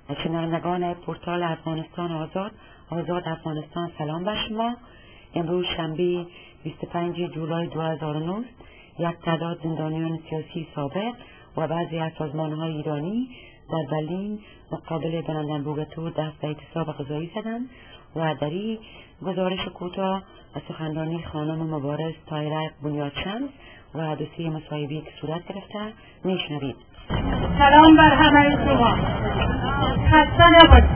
شنوندگان پورتال افغانستان آزاد افغانستان، سلام بر شما. امروز شنبه 25 جولای 2009 یک تعداد زندانیان سیاسی سابق و بعضی از سازمان‌های ایرانی در برلین مقابل براندنبورگ دست به اعتصاب غذایی زدند و در این گزارش کوتاه از سخنرانی خانم مبارز طاهره بنیادشمس و دوسیه مصاحبه‌ای که صورت گرفته میشنوید. سلام بر همه شما. خسته نباشید.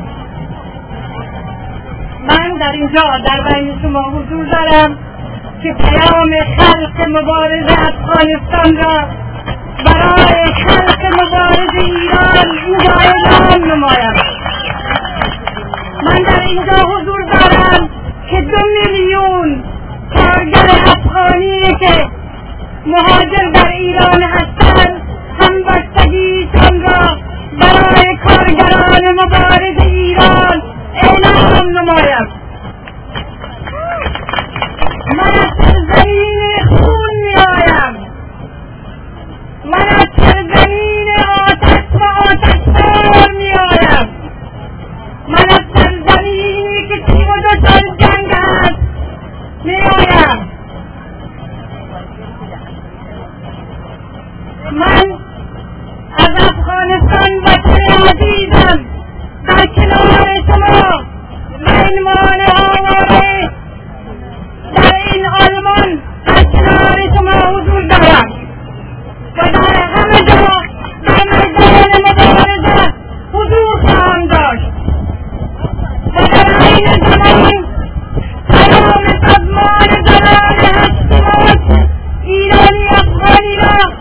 من در اینجا در بین شما حضور دارم که پیام خلق مبارز افغانستان را برای خلق مبارز ایران اینجا اعلام نمایم. من در اینجا حضور دارم که 2 میلیون کارگر افغانی که مهاجر در ایران هستند همبستگیشان را برای کارگران مبارز ایران اعلام نمایم. من از سرزمین خون میآیم. من از سرزمین آتش و آتشبار میآیم. من از سرزمینی که 32 سال جنگ است میآیم. من از افغانستان وطن عزیزم در کنار شما این مانع‌آواره در این آلمان در کنار شما حضور دارم و در همه جا در میدان مبارزه حضور خواهم داشت و در این زمان تمام سازمان زنان هشتمات ایرانی افغانی را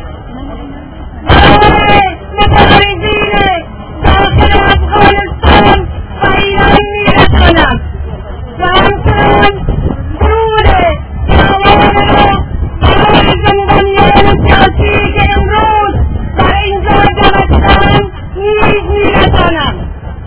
برای مبارزین داخل افغانستان و ایران میرسانم و همچنان درود فراوان را برای زندانیان سیاسی که امروز در اینجا جمع شدند نیز میرسانم.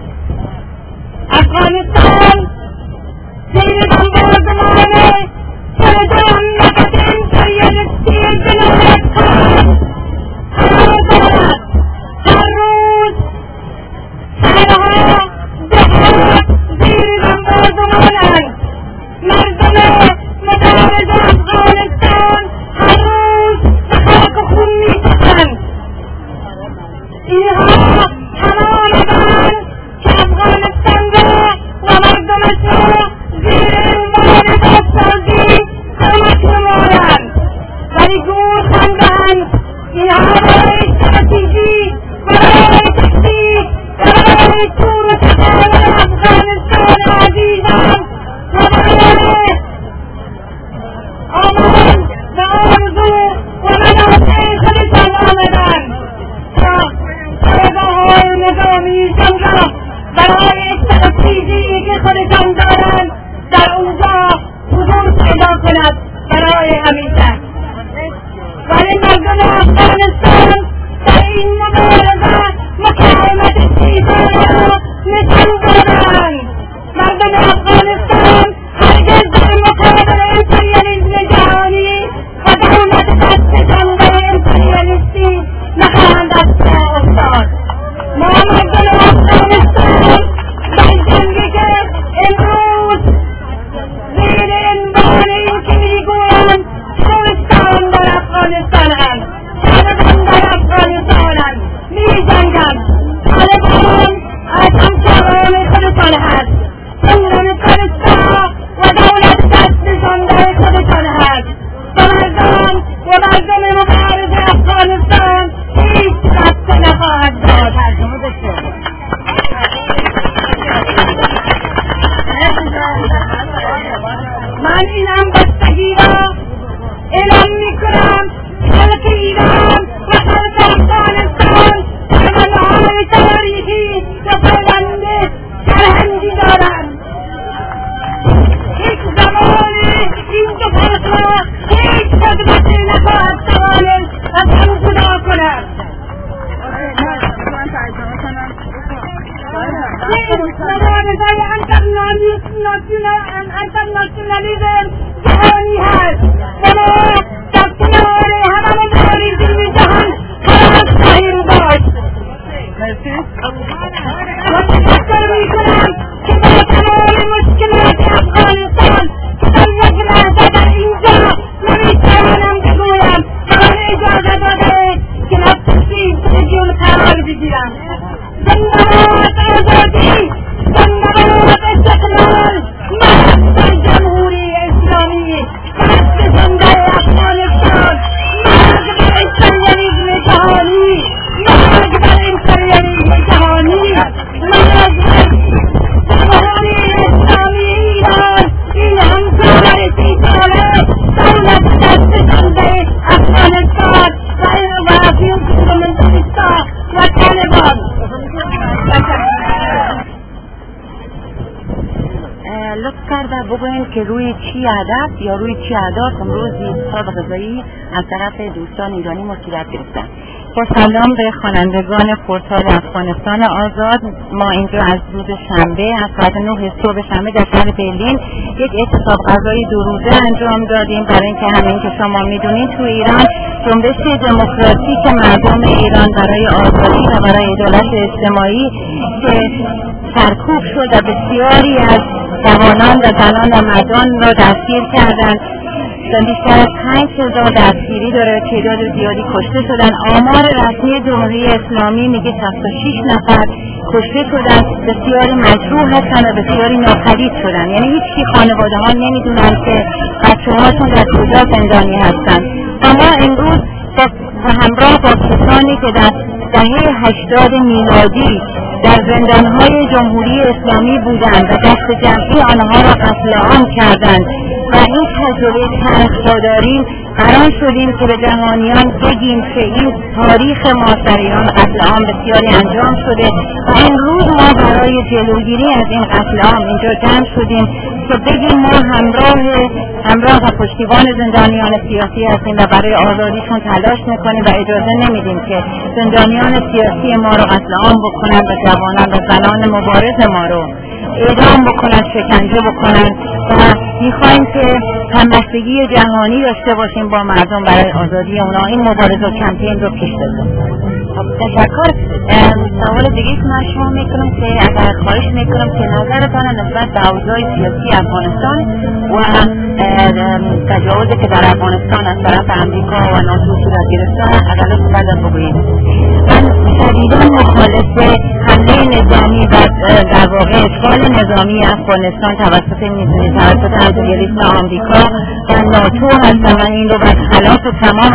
افغانستان زیر بمباردمان فردا مملکت امپریالیستی جنایت کار قرار دارد. هر روز شهرها دهات زیر بمباردمانند. مردم مبارز افغانستان هر روز به خاک و خون میکشند. اینها تمامند که افغانستان را و مردمش را زیر عنوان بازسازی کمک نمایند ولی گور خواندهاند. اینها برای استراتژی، برای تکتیک، برای تور و تقابل افغانستان عزیزم و برای آمان و آرزو و منافع خودشان آمدند تا پایگاه‌های نظامیشان را برای استراتژی که خودشان دارند در اونجا حضور پیدا کند برای همیشه. ولی مردم افغانستان در این مبارزه مقاومت سیزده را نشان دادند. مردم افغانستان هرگز در مقابل امپریالیسم جهانی و دولت دستشان به امپریالیستی نخواهند از پا افتاد. ما مردم افغانستان در جنگی که امروز زیر عنوان این که میگویند شورستان در افغانستانند، طالبان در افغانستانند میجنگند. طالبان از همکاران خودشان هست. جمهوری پرستا و دولت دستشان در خودشان هست. و مردم مبارز افغانستان هیچ دست نخواهد داد. من این همبستگی را اعلام میکنم. خلق ایران و خلق افغانستان تمناهای تاریخی و پیوند فرهنگی دارند. هیچ زمانی این دو فرق را هیچ خدمتی نخواهد توانست از هم جدا کند. مبارزه انترناسیونالیزم جهانی هست و ما در کنار همه مبارزین جهان خواهد خواهیم داشت. بگیرم. زنده‌باد آزادی، زنده‌باد استقلال، مرد بر جمهوری اسلامی، مرد زنده افغانستان، مرد بر امپریالیسم جهانی، مرد بر امپریالیسم جهانی، مرد بر جمهوری اسلامی ایران. این همکار سیطره دولت دست زنده افغانستان و فیلسوفان و طالبان. لطف کرده بگوین که روی چی هدف یا روی چی اهداف امروز انتخاب غذایی از طرف دوستان ایرانی مصیبت گرفتن. با سلام به خوانندگان پورتال افغانستان آزاد. ما اینجا از روز شنبه از ساعت 9 صبح شنبه در شهر برلین یک اعتصاب غذایی 2 روزه انجام دادیم برای اینکه همین که شما میدونید تو ایران جنبش دموکراتیک مردم ایران برای آزادی و برای عدالت اجتماعی که سرکوب شد و بسیاری از جوانان و زنان و مردان را دستگیر کردند. بیشتر از 5,000 دستگیری داره، تعداد زیادی کشته شدن. آمار رسمی جمهوری اسلامی میگه 66 نفر کشته شدن، بسیاری مجروح هستن و بسیاری ناپدید شدن. یعنی هیچ خانواده ها نمیدونن که بچه هاشون در کجا زندانی هستن. اما امروز همراه با کسانی که در دهه 80 میلادی در زندانهای جمهوری اسلامی بودند و دست جمعی آنها را قتل عام کردند و این تجربه تلخ داریم، قرار شدیم که به جهانیان بگیم که این تاریخ معاصران قتل عام بسیاری انجام شده و امروز ما برای جلوگیری از این قتل عام اینجا جمع شدیم که بگیم ما همراه و پشتیبان زندانیان سیاسی هستیم و برای آزادیشون تلاش میکنیم و اجازه نمیدیم که زندانیان سیاسی ما رو قتل عام بکنن و جوانان و زنان مبارز ما رو اعدام بکنن، شکنجه بکنن و میخوایم که همبستگی جهانی داشته باشیم با مردم برای آزادی اونا. این مبارزه و کمپین رو پیش ببریم. تشکر. سوال دیگه که من شما میکنم که اگر خواهش میکنم که نظرتان نسبت به اوضاع سیاسی افغانستان و تجاوزی که در افغانستان از طرف امریکا و ناتو صورت گرفته اگر لطف بعد بگویید. من شدیداً مخالف حمله نظامی و در واقع اشغال نظامی افغانستان توسط امپریالیسم آمریکا و ناتو هستم. من این رو برخلاف تمام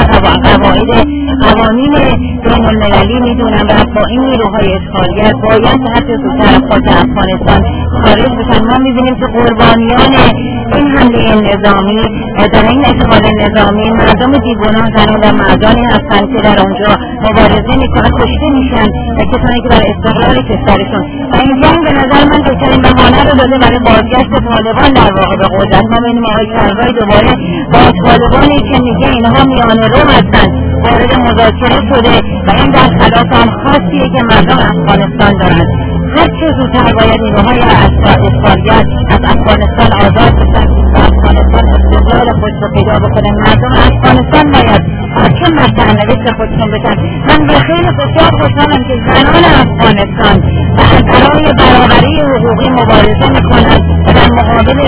قوانین بین المللی میدونم و با این نیروهای اشغالگر باید هر زودتر خود افغانستان خارج بشن. ما میبینیم که قربانیان این حمله نظامی در این اشغال نظامی مردم بیگناه زنان و مردانی هستند که در اونجا مبارزه میکنن، کشته میشن و کسانی که برای استقلال کشورشون و این جنگ به نظر من بهترین بهانه رو داده برای بازگشت طالبان در واقع به قدرت. ما میبینیم آقای کرزی دوباره با طالبانی که میگه اینها میانه رو هستند وارد مذاکره شده و این در خلاف هم خاصیه که مردم افغانستان دارند. هر چه زودتر باید نیروهای اشغالگر از افغانستان آزاد بشن و افغانستان استقلال خود رو پیدا بکنه. مردم افغانستان باید حاکم بر سرنوشت خودشون بشن. من به خیلی بسیار خوشحالم که زنان افغانستان برای برابری حقوقی مبارزه میکنن و در مقابل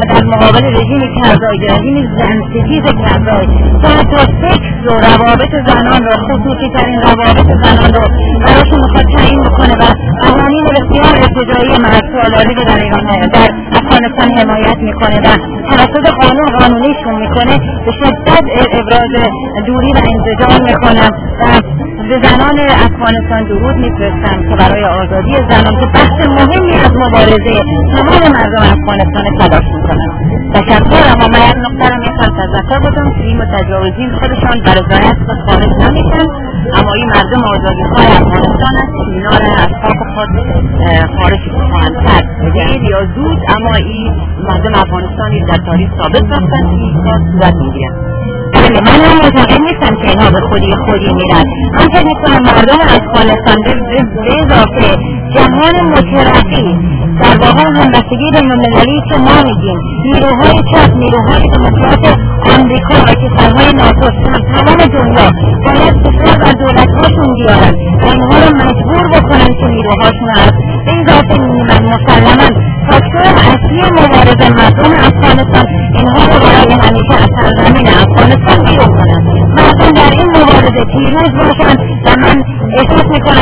رژیم کرزی، رژیم زنستیز کرزی که حتی سکس و روابط زنان رو، خصوصی ترین روابط زنان رو براشون میخواد تعیین بکنه و قوانین بسیار ارتجاعی مردسالاری رو در افغانستان حمایت میکنه و توسط قانونیشون میکنه. به شدت ابراز دوری و انزجار میکنم و به زنان افغانستان درود میفرستم که برای آزادی زنان که بخش مهمی از مبارزه تمام مردم افغانستان تلاش میکنن. تشکر. اما من یک نقطه رو میخوام تذکر بدم که این متجاوزین خودشان بر رضایت خود خارج نمیشن، اما این مردم آزادیخواه افغانستان است که اینا را از خاک خود خارج خواهند کرد دیر یا زود، اما این مردم افغانستانی در تاریخ ثابت ساختن که این کار صورت میگیرن. بله، من هم معتقد نیستم که اینها به خودی میرن. من فکر میکنم مردم افغانستان به اضافه جهان مترقی در واقع همبستگی بین‌المللی که ما میگیم نیروهای چپ، نیروهای دموکرات آمریکا و کشورهای ناتو تمام دنیا باید فشار بر دولت‌هاشون بیارن و اینها رو مجبور بکنن که نیروهاشون از به اضافه مسلما فاکتور اصلی مبارزه مردم افغانستان اینها رو برای همیشه از سرزمین افغانستان بیرون کنن. مردم در این مبارزه پیروز باشن و من احساس میکنم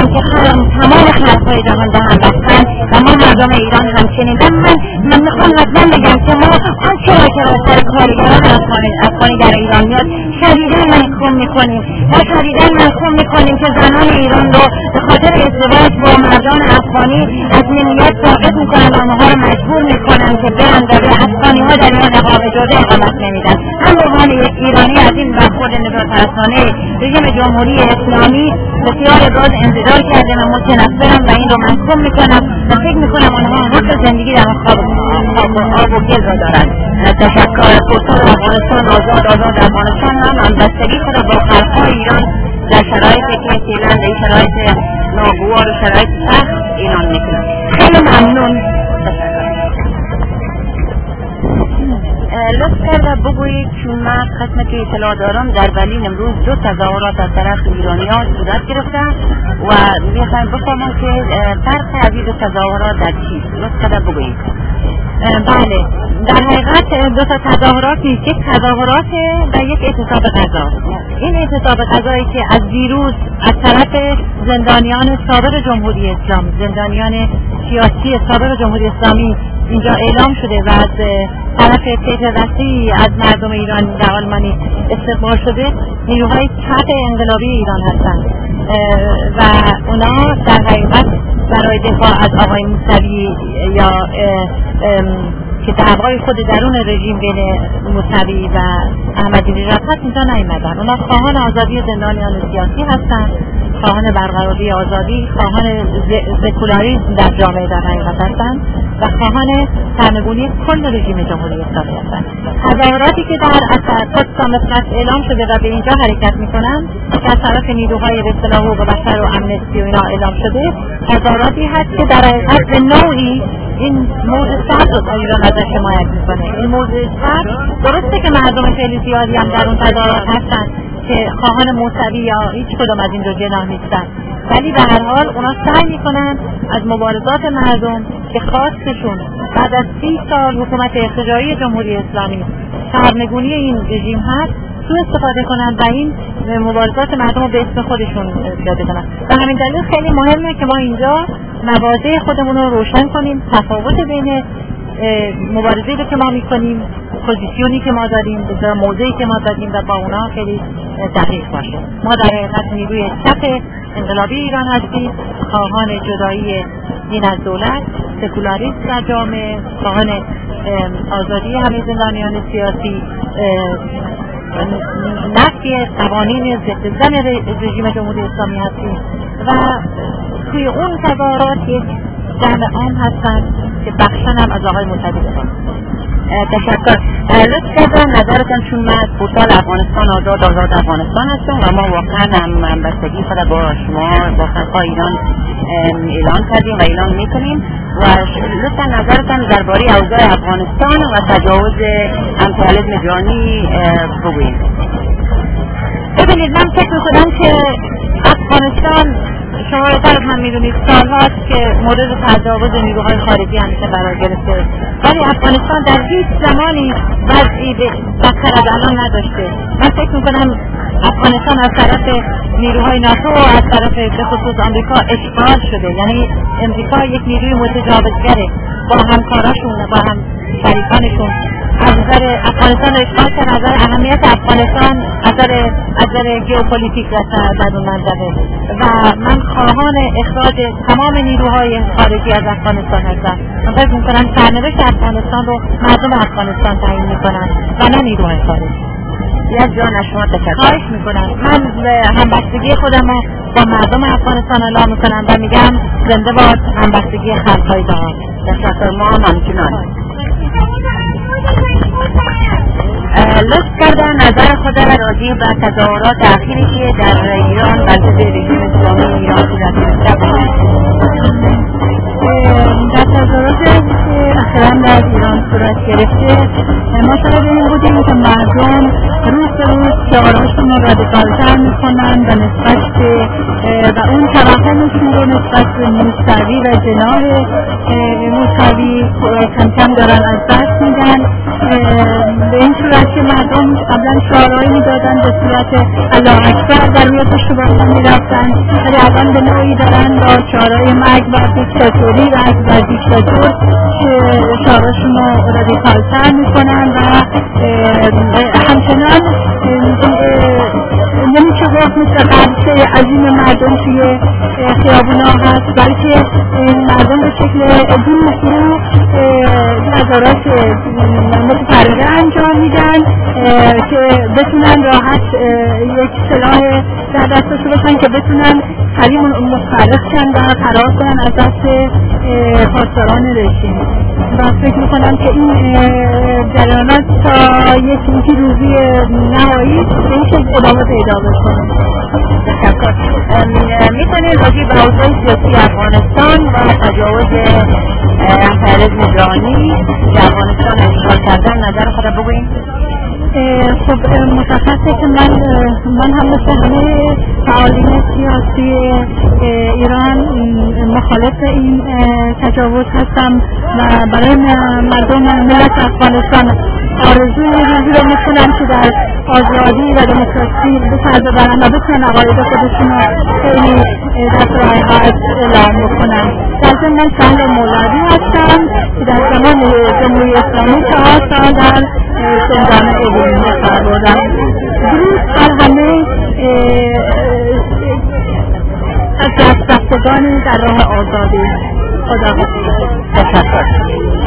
که تمام خلقهای جهان با هم بستن و ما مردم ایران همچنین. من میخوام حتما بگم که ما آنچه را که سر کارگران افغانی در ایران میاد شدیداً محکوم میکنیم. ما شدیداً محکوم میکنیم که زنان ایران رو به خاطر ازدواج با مردان افغانی از ملیت ساقط میکنن و آنها رو مجبور میکنن که برن و به افغانی ها در ایران اقامت جاده اقامت نمیدن. هم به عنوان یک ایرانی از این برخورد نجات‌پرستانه رژیم جمهوری اسلامی بسیار ابراز انتظار کرده و متنفرم و این رو محکوم میکنم و فکر میکنم آنها حق زندگی در آب و گل را دارند. تشکر. پرتغال افغانستان آزاد افغانستان هم همبستگی خود با خلق‌های ایران در شرایطی که فعلا در شرایط ناگوار و شرایط سخت اعلان میکنم. خیلی ممنون. لطف کرده بگویید چون من خدمت اطلاع دارم در برلین امروز 2 تظاهرات از طرف ایرانیان صورت گرفته و میخوایم بفهمم که فرق از این 2 تظاهرات در چیست. لطف کرده بگویید. بله، در حقیقت 2 تظاهرات نیست، یک تظاهرات و یک اعتصاب غذا. این اعتصاب غذایی که از دیروز از طرف زندانیان سابق جمهوری اسلام، زندانیان سیاسی سابق جمهوری اسلامی اینجا اعلام شده و از طرف طیف وسیعی از مردم ایران در آلمانی استقبال شده، نیروهای چپ انقلابی ایران هستند و اونا در حقیقت برای دفاع از آقای موسوی یا که دعوای خود درون رژیم بین موسوی و احمدی نژاد هست اینجا نیامدن. اونا خواهان آزادی زندانیان سیاسی هستند، خواهان برقراری آزادی، خواهان سکولاریسم در جامعه در حقیقت هستند و خواهان سرنگونی کل رژیم جمهوری اسلامی هستند. تظاهراتی که در پاکستان اعلام شده و به اینجا حرکت میکنند که از طرف نیروهای به اصطلاح حقوق بشر و امنستی و اینا اعلام شده، تظاهراتی هست که در حقیقت به نوعی این موضوع سرد رو ایران ازش حمایت میکنه. این موضوع سرد درسته که مردم خیلی زیادی هم در اون تظاهرات هستن که خواهان موسوی یا هیچ کدوم از این دو جناح نیستن، ولی به هر حال اونا سعی میکنن از مبارزات مردم که خواستشون بعد از 30 سال حکومت اقتداری جمهوری اسلامی سرنگونی این رژیم هست سوء استفاده کنن و این مبارزات مردم رو به اسم خودشون پیاده کنن. و همین دلیل خیلی مهمه که ما اینجا مواضع خودمون رو روشن کنیم، تفاوت بین مبارزه‌ای رو که ما میکنیم، پوزیشنی که ما داریم، موضعی که ما داریم و با اونا خیلی دقیق باشه. ما در حقیقت نیروی چپ انقلابی ایران هستیم، خواهان جدایی دین از دولت، سکولاریسم در جامعه، خواهان آزادی همه زندانیان سیاسی، نفی قوانین ضد زن رژیم جمهوری اسلامی هستیم و توی اون تظاهرات یک جمع عام هستن که بخشن هم از آقای موسوی دارن. تشکر. لطف کردن نظرتان چون من پورتال افغانستان آزاد افغانستان هستم و ما واقعا هم بستگی خود با شما با خلقای ایران اعلان کردیم و اعلان میکنیم و لطفا نظرتان درباره اوضاع افغانستان و تجاوز امپریالیسم ایرانی بگویید. ببینید من فکر میکنم که افغانستان شما طرف هم میدونید سالهاست که مورد تجاوز نیروهای خارجی همیشه قرار گرفته، ولی افغانستان در هیچ زمانی وضعی بدتر از الان نداشته. من فکر میکنم افغانستان از طرف نیروهای ناتو و از طرف به خصوص آمریکا اشغال شده، یعنی امریکا یک نیروی متجاوزگره با همکاراشون و با هم شریکانشون از نظر افغانستان اشغال کرد. از نظر اهمیت افغانستان از نظر ژئوپلیتیک در اون منطقه و من خواهان اخراج تمام نیروهای خارجی از افغانستان هستم. من فکر میکنم سرنوشت افغانستان رو مردم افغانستان تعیین میکنن و نه نیروهای خارجی. یک جان از شما تشکر. خواهش میکنم. من همبستگی خودم رو با مردم افغانستان اعلام میکنم و میگم زنده باد همبستگی خلق‌های جهان. تشکر. ما هم همچنان. لطف کردن نظر خود راجع به تظاهرات اخیری که در ایران بر ضد رژیم اسلامی ایران صورت گرفته. در تظاهراتی که اخیراً در ایران صورت گرفته ما شاهد این بودیم که مردم روز به روز شعارهاشون رو رادیکال‌تر میکنن و نسبت به و اون توهمشون رو نسبت به موسوی و جناح موسوی کم کم دارن از دست میدن میدن به این صورت که مردم قبلا شعارهایی میدادن به صورت الله اکبر در روی پشت بانها میرفتن، ولی الان به نوعی دارن با شعارهای مرگ بر دیکتاتوری و بر دیکتاتور شعارهاشون رو رادیکالتر میکنن و همچنان نمیشه گفت مثل قبضه عظیم مردم توی خیابونا هست، بلکه مردم به شکل گروه نظارات متفرقه انجام میدن که بتونن راحت یک سلاح در دست داشته باشن که بتونن حریم متفرق شن و فرار کنن از دست پاسداران رژیم. و فکر میکنم که این جریانات تا یک روزی نهایی به این شکل ادامه پیدا بکنه. تشکر. میتونید راجع به اوضاع سیاسی افغانستان و تجاوز امپریالیسم ایرانی در افغانستان اشغال کردن نظر خود بگویید؟ خب مشخصه که من هم مثل همه فعالین سیاسی ایران مخالف این تجاوز هستم و برای مردم ملت افغانستان آرزوی روزی رو میکنم که در آزادی و دموکراسی بسر ببرن و بتونن عقاید خودشون رو خیلی در راحت اعلام بکنن. در ضمن من سهل مولوی هستم که در زمان جمهوری اسلامی 4 سال در زندان عبوری قرار بردم. درود بر همه از دست رفتگانی در راه آزادی. خدا حافظ. تشکر.